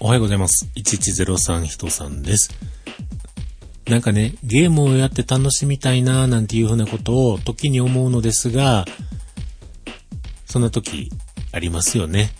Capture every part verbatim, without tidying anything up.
おはようございます。いちいちゼロさんひとさんです。なんかね、ゲームをやって楽しみたいなーなんていうふうなことを時に思うのですが、そんな時ありますよね。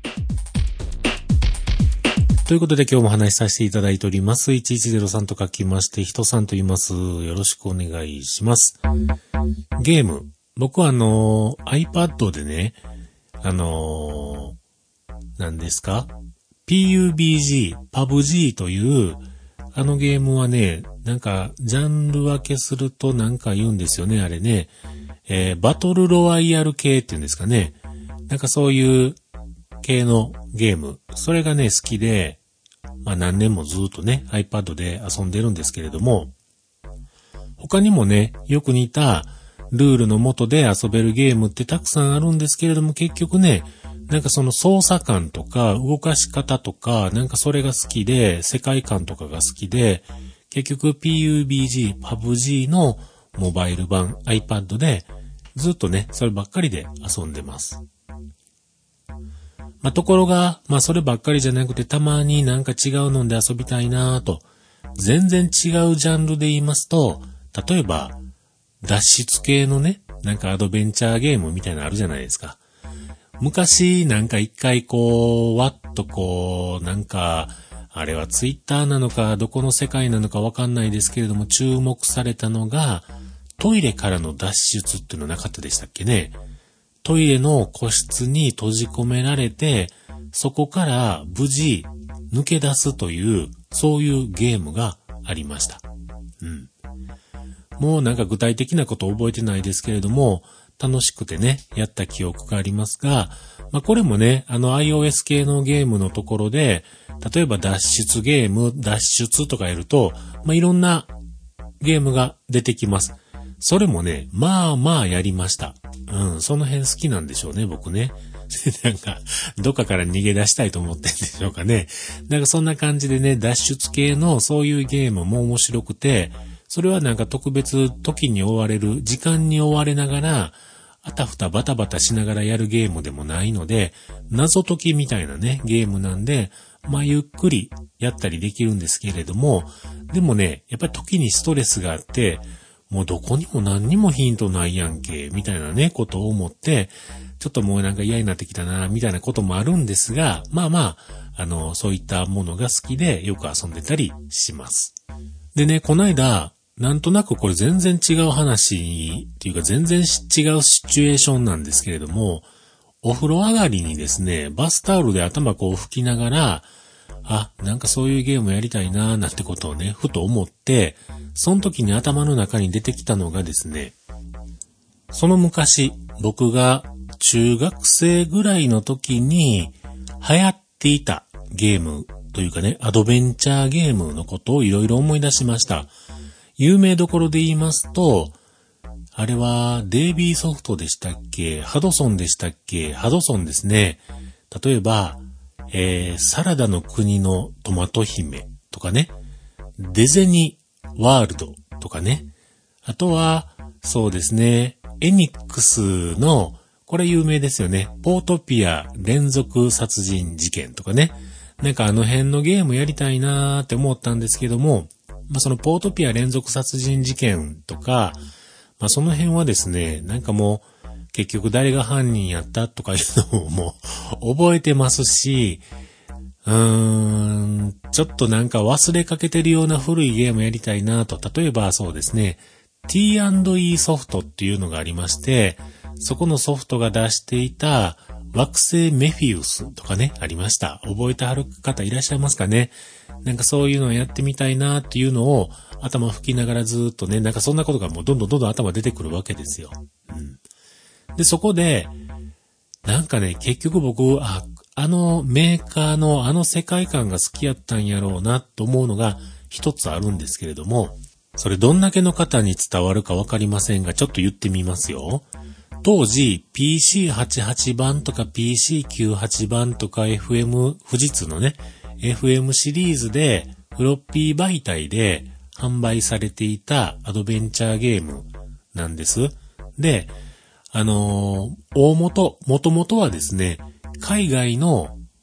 ということで今日も話しさせていただいております。いちいちゼロさんと書きまして、ひとさんと言います。よろしくお願いします。ゲーム。僕はあのー、iPad でね、あのー、何ですか ピーユービージー、パブジー という、あのゲームはね、なんか、ジャンル分けするとなんか言うんですよね、あれね。えー、バトルロワイヤル系っていうんですかね。なんかそういう系のゲーム。それがね、好きで、まあ何年もずっとね、iPad で遊んでるんですけれども、他にもね、よく似たルールの下で遊べるゲームってたくさんあるんですけれども、結局ね、なんかその操作感とか動かし方とか、なんかそれが好きで、世界観とかが好きで、結局 ピーユービージー、パブジー のモバイル版 iPad でずっとね、そればっかりで遊んでます。まあ、ところが、まあ、そればっかりじゃなくて、たまになんか違うので遊びたいなぁと、全然違うジャンルで言いますと、例えば、脱出系のね、なんかアドベンチャーゲームみたいなのあるじゃないですか。昔、なんか一回こう、わっとこう、なんか、あれはツイッターなのか、どこの世界なのかわかんないですけれども、注目されたのが、トイレからの脱出っていうのなかったでしたっけね。トイレの個室に閉じ込められて、そこから無事抜け出すという、そういうゲームがありました。うん。もうなんか具体的なこと覚えてないですけれども、楽しくてね、やった記憶がありますが、まあこれもね、あの iOS 系のゲームのところで、例えば脱出ゲーム、脱出とかやると、まあいろんなゲームが出てきます。それもね、まあまあやりました。うん、その辺好きなんでしょうね、僕ね。なんか、どっかから逃げ出したいと思ってんでしょうかね。なんかそんな感じでね、脱出系のそういうゲームも面白くて、それはなんか特別時に追われる、時間に追われながら、あたふたバタバタしながらやるゲームでもないので、謎解きみたいなね、ゲームなんで、まあゆっくりやったりできるんですけれども、でもね、やっぱり時にストレスがあって、もうどこにも何にもヒントないやんけ、みたいなね、ことを思って、ちょっともうなんか嫌になってきたな、みたいなこともあるんですが、まあまあ、あの、そういったものが好きでよく遊んでたりします。でね、この間、なんとなくこれ全然違う話っていうか全然違うシチュエーションなんですけれども、お風呂上がりにですね、バスタオルで頭こう拭きながら、あ、なんかそういうゲームやりたいなーなんてことをね、ふと思って、その時に頭の中に出てきたのがですね、その昔、僕が中学生ぐらいの時に流行っていたゲームというかね、アドベンチャーゲームのことをいろいろ思い出しました。有名どころで言いますと、あれはデイビーソフトでしたっけ？ハドソンでしたっけ？ハドソンですね。例えば、えー、サラダの国のトマト姫とかね、デゼニワールドとかね、あとは、そうですね、エニックスの、これ有名ですよね、ポートピア連続殺人事件とかね、なんかあの辺のゲームやりたいなーって思ったんですけども、まあそのポートピア連続殺人事件とか、まあその辺はですね、なんかもう、結局誰が犯人やったとかいうのをもう覚えてますし、うーん、ちょっとなんか忘れかけてるような古いゲームやりたいなと。例えばそうですね、ティーアンドイー ソフトっていうのがありまして、そこのソフトが出していた惑星メフィウスとかね、ありました。覚えてはる方いらっしゃいますかね。なんかそういうのをやってみたいなっていうのを頭拭きながらずっとね、なんかそんなことがもうどんどんどんどん頭出てくるわけですよ。うんで、そこで、なんかね、結局僕、あ、あのメーカーのあの世界観が好きやったんやろうなと思うのが一つあるんですけれども、それどんだけの方に伝わるかわかりませんが、ちょっと言ってみますよ。当時、ピーシーはちじゅうはち 版とか ピーシーきゅうじゅうはち 版とか エフエム、富士通のね、エフエム シリーズでフロッピー媒体で販売されていたアドベンチャーゲームなんです。で、あのー、大元、元々はですね、海外の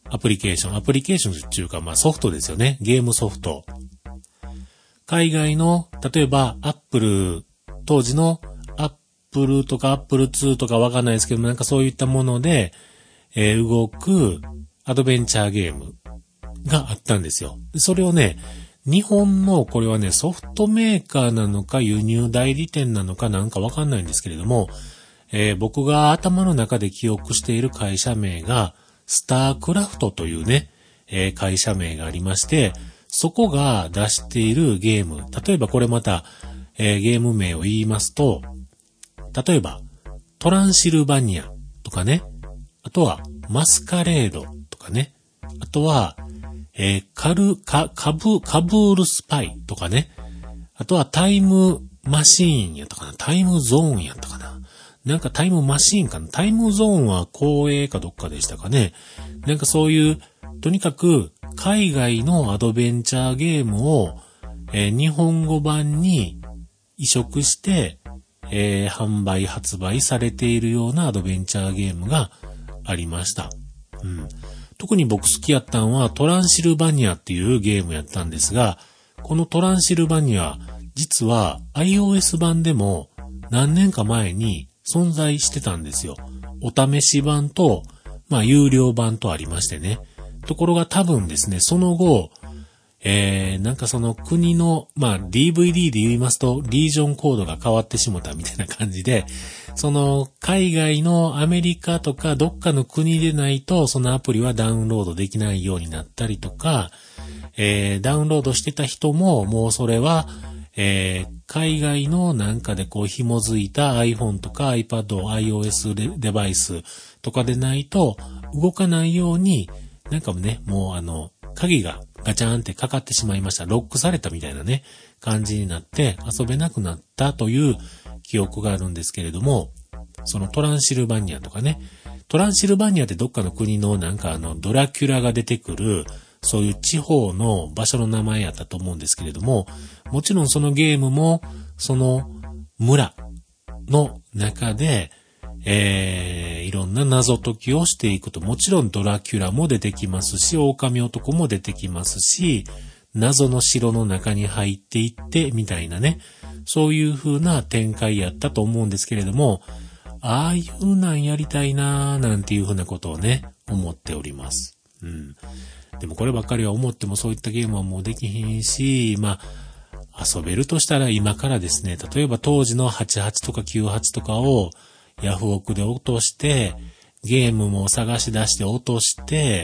アプリケーション、アプリケーションっていうか、まあソフトですよね。ゲームソフト。海外の、例えば、アップル、当時のアップルとかアップルツーとかわかんないですけど、なんかそういったもので、えー、動くアドベンチャーゲームがあったんですよ。それをね、日本の、これはね、ソフトメーカーなのか輸入代理店なのかなんかわかんないんですけれども、えー、僕が頭の中で記憶している会社名が、スタークラフトというね、えー、会社名がありまして、そこが出しているゲーム、例えばこれまた、えー、ゲーム名を言いますと、例えば、トランシルバニアとかね、あとは、マスカレードとかね、あとは、えー、カル、カ、カブ、カブールスパイとかね、あとはタイムマシーンやったかな、タイムゾーンやったかな、なんかタイムマシーンかな、タイムゾーンは公営かどっかでしたかね、なんかそういう、とにかく海外のアドベンチャーゲームを、えー、日本語版に移植して、えー、販売発売されているようなアドベンチャーゲームがありました。うん。特に僕好きやったのはトランシルバニアっていうゲームやったんですが、このトランシルバニア、実は iOS 版でも何年か前に存在してたんですよ。お試し版と、まあ有料版とありましてね。ところが多分ですね、その後、えー、なんかその国の、まあ ディーブイディー で言いますと、リージョンコードが変わってしもたみたいな感じで、その海外のアメリカとかどっかの国でないと、そのアプリはダウンロードできないようになったりとか、えー、ダウンロードしてた人ももうそれは、えー、海外のなんかでこう紐づいた iPhone とか iPad、iOS デバイスとかでないと動かないように、なんかね、もうあの、鍵がガチャンってかかってしまいました。ロックされたみたいなね、感じになって遊べなくなったという記憶があるんですけれども、そのトランシルバニアとかね、トランシルバニアってどっかの国のなんかあのドラキュラが出てくる、そういう地方の場所の名前やったと思うんですけれども、もちろんそのゲームもその村の中で、えー、いろんな謎解きをしていくと、もちろんドラキュラも出てきますし、狼男も出てきますし、謎の城の中に入っていって、みたいなね、そういう風な展開やったと思うんですけれども、ああいうなんやりたいなーなんていう風なことをね、思っております。うん。でもこればっかりは思ってもそういったゲームはもうできひんし、まあ、遊べるとしたら今からですね、例えば当時のはちじゅうはちとかきゅうじゅうはちとかを、ヤフオクで落として、ゲームも探し出して落として、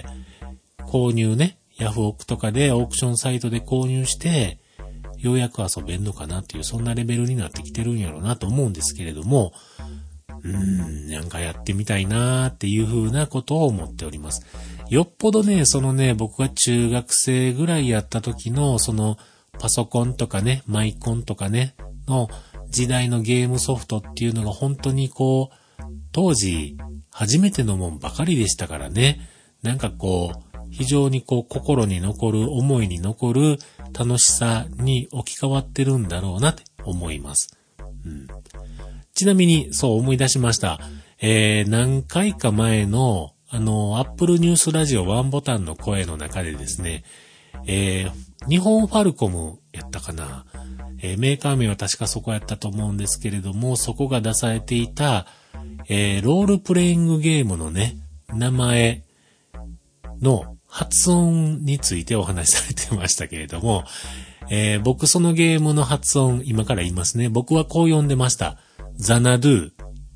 購入ね、ヤフオクとかでオークションサイトで購入して、ようやく遊べんのかなっていう、そんなレベルになってきてるんやろうなと思うんですけれども、うーん、なんかやってみたいなーっていう風なことを思っております。よっぽどね、そのね、僕が中学生ぐらいやった時の、その、パソコンとかね、マイコンとかね、の、時代のゲームソフトっていうのが本当にこう、当時初めてのもんばかりでしたからね。なんかこう、非常にこう心に残る、思いに残る楽しさに置き換わってるんだろうなって思います。うん、ちなみにそう思い出しました。えー、何回か前のあの、Apple News ラジオワンボタンの声の中でですね、えー、日本ファルコムやったかな。えー、メーカー名は確かそこやったと思うんですけれども、そこが出されていた、えー、ロールプレイングゲームのね、名前の発音についてお話しされてましたけれども、えー、僕そのゲームの発音、今から言いますね。僕はこう呼んでました。ザナドゥ。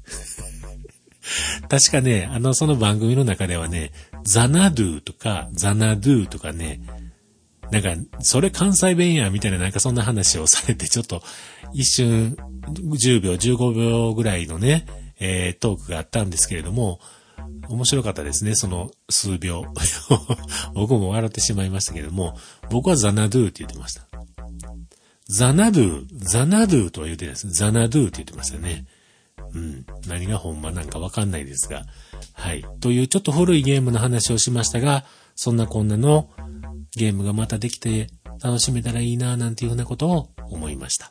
確かね、あの、その番組の中ではね、ザナドゥとか、ザナドゥとかね、なんか、それ関西弁や、みたいななんかそんな話をされて、ちょっと一瞬じゅうびょう、じゅうごびょうぐらいのね、えー、トークがあったんですけれども、面白かったですね、その数秒。僕も笑ってしまいましたけれども、僕はザナドゥって言ってました。ザナドゥ、ザナドゥとは言ってないです。ザナドゥって言ってましたね。うん。何がほんまなんかわかんないですが。はい。というちょっと古いゲームの話をしましたが、そんなこんなのゲームがまたできて楽しめたらいいななんていうふうなことを思いました。